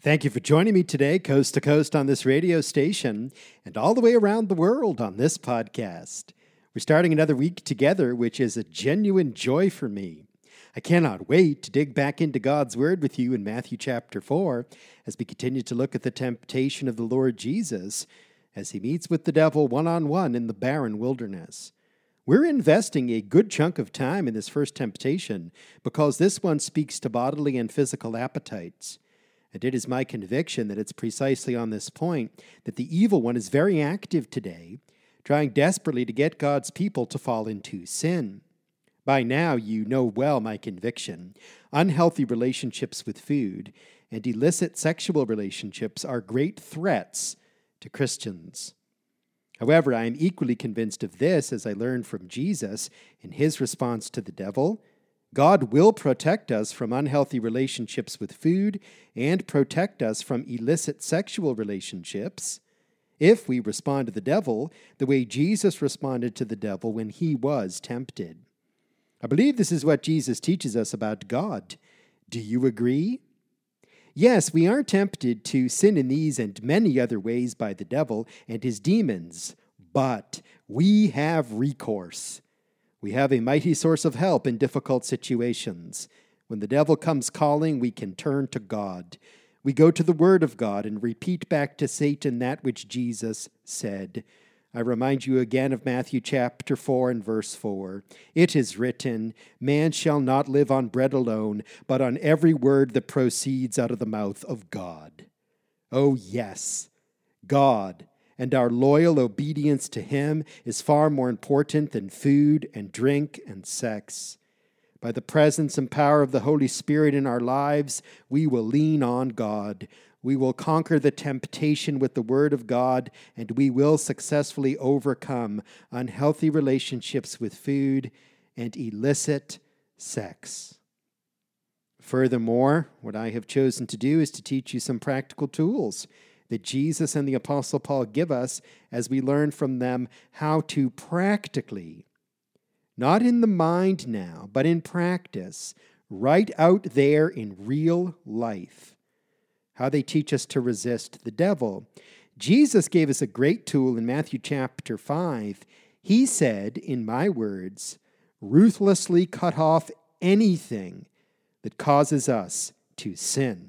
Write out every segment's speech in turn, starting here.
Thank you for joining me today, coast to coast on this radio station, and all the way around the world on this podcast. We're starting another week together, which is a genuine joy for me. I cannot wait to dig back into God's Word with you in Matthew chapter 4 as we continue to look at the temptation of the Lord Jesus as he meets with the devil one-on-one in the barren wilderness. We're investing a good chunk of time in this first temptation because this one speaks to bodily and physical appetites. And it is my conviction that it's precisely on this point that the evil one is very active today, trying desperately to get God's people to fall into sin. By now, you know well my conviction. Unhealthy relationships with food and illicit sexual relationships are great threats to Christians. However, I am equally convinced of this as I learned from Jesus in his response to the devil. God will protect us from unhealthy relationships with food and protect us from illicit sexual relationships if we respond to the devil the way Jesus responded to the devil when he was tempted. I believe this is what Jesus teaches us about God. Do you agree? Yes, we are tempted to sin in these and many other ways by the devil and his demons, but we have recourse. We have a mighty source of help in difficult situations. When the devil comes calling, we can turn to God. We go to the Word of God and repeat back to Satan that which Jesus said. I remind you again of Matthew chapter 4 and verse 4. It is written, "Man shall not live on bread alone, but on every word that proceeds out of the mouth of God." Oh yes, God, and our loyal obedience to him is far more important than food and drink and sex. By the presence and power of the Holy Spirit in our lives, we will lean on God. We will conquer the temptation with the Word of God, and we will successfully overcome unhealthy relationships with food and illicit sex. Furthermore, what I have chosen to do is to teach you some practical tools that Jesus and the Apostle Paul give us as we learn from them how to practically, not in the mind now, but in practice, right out there in real life, how they teach us to resist the devil. Jesus gave us a great tool in Matthew chapter 5. He said, in my words, ruthlessly cut off anything that causes us to sin.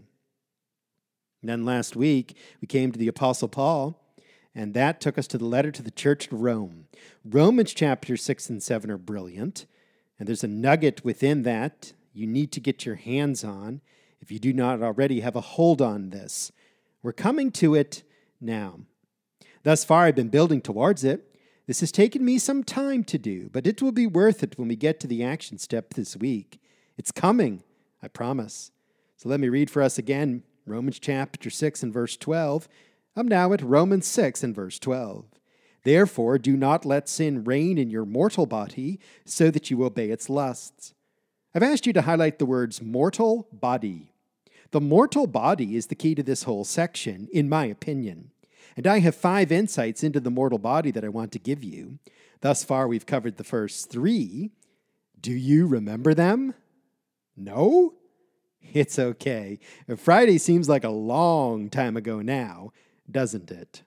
And then last week, we came to the Apostle Paul, and that took us to the letter to the church of Rome. Romans chapter 6 and 7 are brilliant, and there's a nugget within that you need to get your hands on if you do not already have a hold on this. We're coming to it now. Thus far, I've been building towards it. This has taken me some time to do, but it will be worth it when we get to the action step this week. It's coming, I promise. So let me read for us again. Romans chapter 6 and verse 12. I'm now at Romans 6 and verse 12. Therefore, do not let sin reign in your mortal body so that you obey its lusts. I've asked you to highlight the words mortal body. The mortal body is the key to this whole section, in my opinion. And I have 5 insights into the mortal body that I want to give you. Thus far, we've covered the first 3. Do you remember them? No? It's okay. Friday seems like a long time ago now, doesn't it?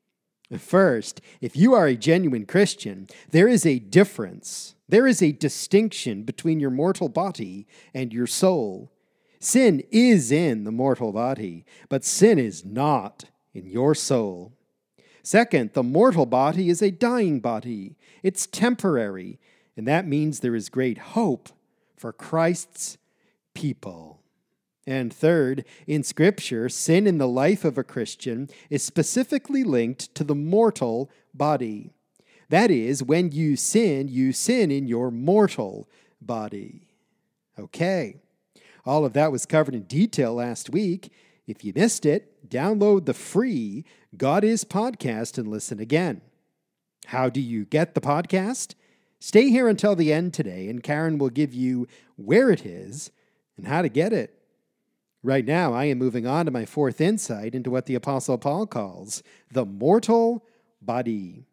First, if you are a genuine Christian, there is a difference. There is a distinction between your mortal body and your soul. Sin is in the mortal body, but sin is not in your soul. Second, the mortal body is a dying body. It's temporary, and that means there is great hope for Christ's people. And third, in Scripture, sin in the life of a Christian is specifically linked to the mortal body. That is, when you sin in your mortal body. Okay, all of that was covered in detail last week. If you missed it, download the free God Is podcast and listen again. How do you get the podcast? Stay here until the end today, and Karen will give you where it is and how to get it. Right now, I am moving on to my 4th insight into what the Apostle Paul calls the mortal body.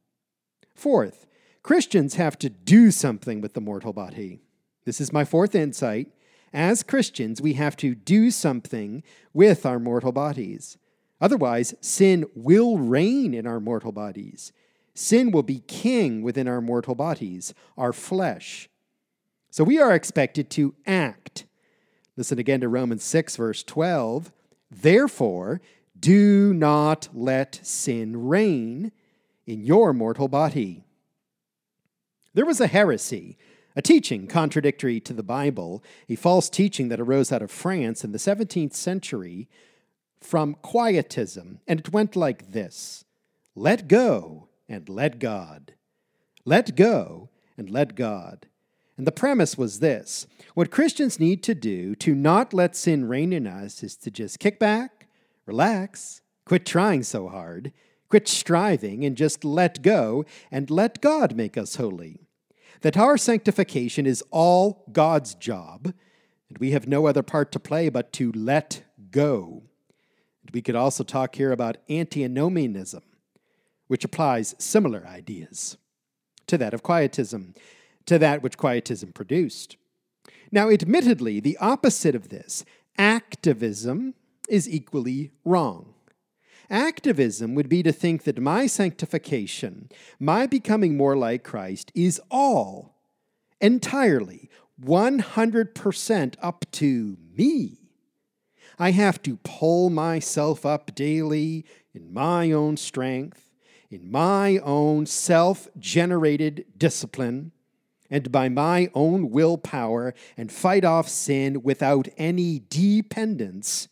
Fourth, Christians have to do something with the mortal body. This is my 4th insight, As Christians, we have to do something with our mortal bodies. Otherwise, sin will reign in our mortal bodies. Sin will be king within our mortal bodies, our flesh. So we are expected to act. Listen again to Romans 6, verse 12. Therefore, do not let sin reign in your mortal body. There was a heresy, a teaching contradictory to the Bible, a false teaching that arose out of France in the 17th century from Quietism, and it went like this: let go and let God. Let go and let God. And the premise was this: what Christians need to do to not let sin reign in us is to just kick back, relax, quit trying so hard, quit striving, and just let go and let God make us holy. That our sanctification is all God's job, and we have no other part to play but to let go. And we could also talk here about antinomianism, which applies similar ideas to that of Quietism, to that which Quietism produced. Now, admittedly, the opposite of this, activism, is equally wrong. Activism would be to think that my sanctification, my becoming more like Christ, is all, entirely, 100% up to me. I have to pull myself up daily in my own strength, in my own self-generated discipline, and by my own willpower, and fight off sin without any dependence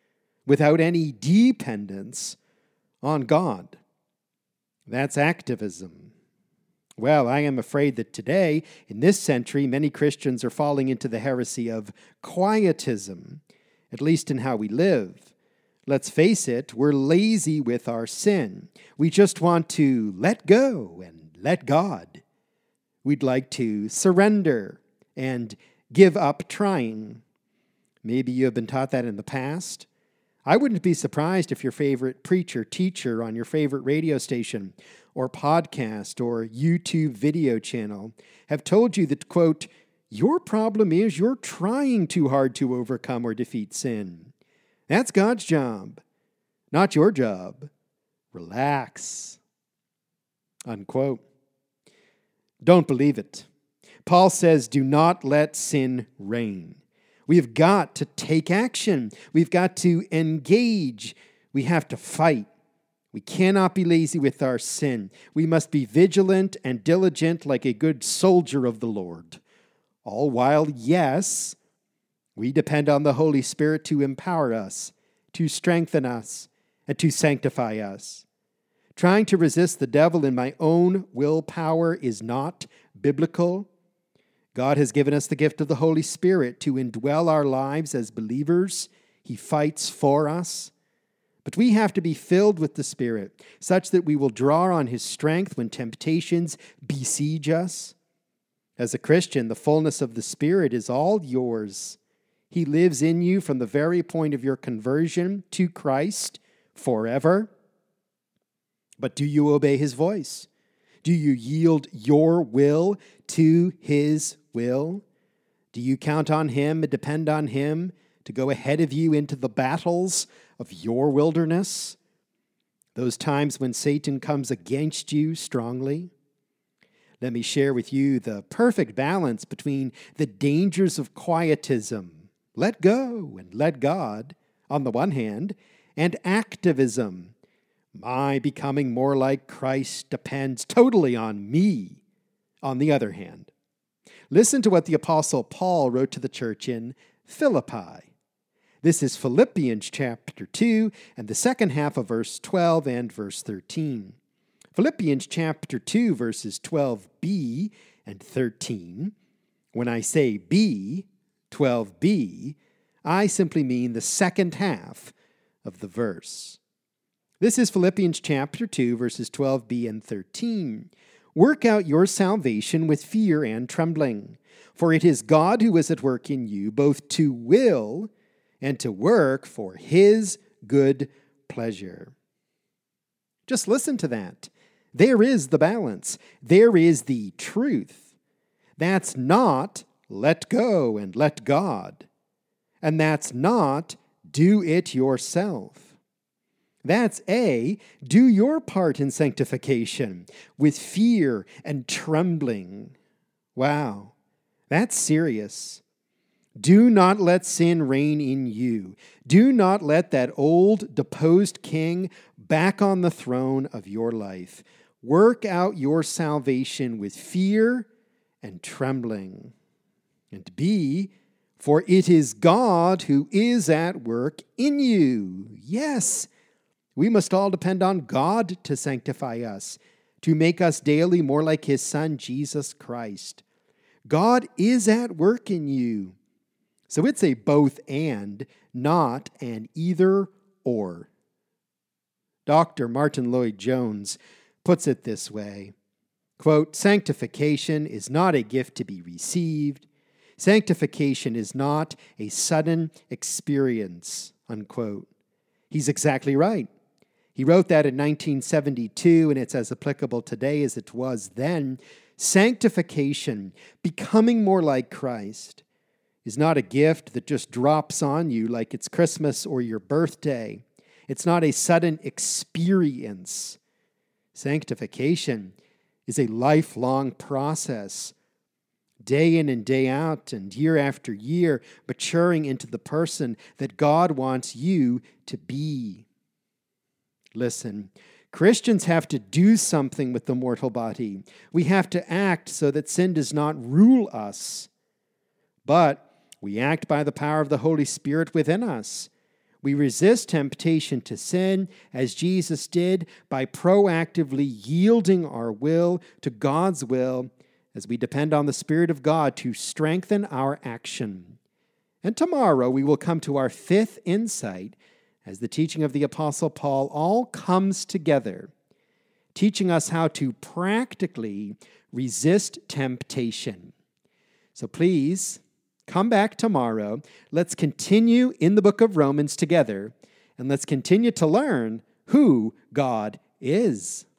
on God. That's activism. Well, I am afraid that today, in this century, many Christians are falling into the heresy of quietism, at least in how we live. Let's face it, we're lazy with our sin. We just want to let go and let God. We'd like to surrender and give up trying. Maybe you have been taught that in the past. I wouldn't be surprised if your favorite preacher, teacher on your favorite radio station or podcast or YouTube video channel have told you that, quote, your problem is you're trying too hard to overcome or defeat sin. That's God's job, not your job. Relax. Unquote. Don't believe it. Paul says, do not let sin reign. We've got to take action. We've got to engage. We have to fight. We cannot be lazy with our sin. We must be vigilant and diligent like a good soldier of the Lord. All while, yes, we depend on the Holy Spirit to empower us, to strengthen us, and to sanctify us. Trying to resist the devil in my own willpower is not biblical. God has given us the gift of the Holy Spirit to indwell our lives as believers. He fights for us. But we have to be filled with the Spirit, such that we will draw on His strength when temptations besiege us. As a Christian, the fullness of the Spirit is all yours. He lives in you from the very point of your conversion to Christ forever. But do you obey His voice? Do you yield your will to His will? Do you count on Him and depend on Him to go ahead of you into the battles of your wilderness? Those times when Satan comes against you strongly? Let me share with you the perfect balance between the dangers of quietism, let go and let God, on the one hand, and activism, my becoming more like Christ depends totally on me, on the other hand. Listen to what the Apostle Paul wrote to the church in Philippi. This is Philippians chapter 2 and the second half of verse 12 and verse 13. Philippians chapter 2, verses 12b and 13. When I say B, 12b, I simply mean the second half of the verse. This is Philippians chapter 2, verses 12b and 13. Work out your salvation with fear and trembling, for it is God who is at work in you, both to will and to work for His good pleasure. Just listen to that. There is the balance. There is the truth. That's not let go and let God. and that's not do it yourself. That's A, do your part in sanctification with fear and trembling. Wow, that's serious. Do not let sin reign in you. Do not let that old deposed king back on the throne of your life. Work out your salvation with fear and trembling. And B, for it is God who is at work in you. Yes, we must all depend on God to sanctify us, to make us daily more like his Son, Jesus Christ. God is at work in you. So it's a both and, not an either or. Dr. Martin Lloyd-Jones puts it this way, quote, sanctification is not a gift to be received. Sanctification is not a sudden experience, unquote. He's exactly right. He wrote that in 1972, and it's as applicable today as it was then. Sanctification, becoming more like Christ, is not a gift that just drops on you like it's Christmas or your birthday. It's not a sudden experience. Sanctification is a lifelong process, day in and day out and year after year, maturing into the person that God wants you to be. Listen, Christians have to do something with the mortal body. We have to act so that sin does not rule us. But we act by the power of the Holy Spirit within us. We resist temptation to sin, as Jesus did, by proactively yielding our will to God's will, as we depend on the Spirit of God to strengthen our action. And tomorrow we will come to our fifth insight, as the teaching of the Apostle Paul all comes together, teaching us how to practically resist temptation. So please, come back tomorrow. Let's continue in the book of Romans together, and let's continue to learn who God is.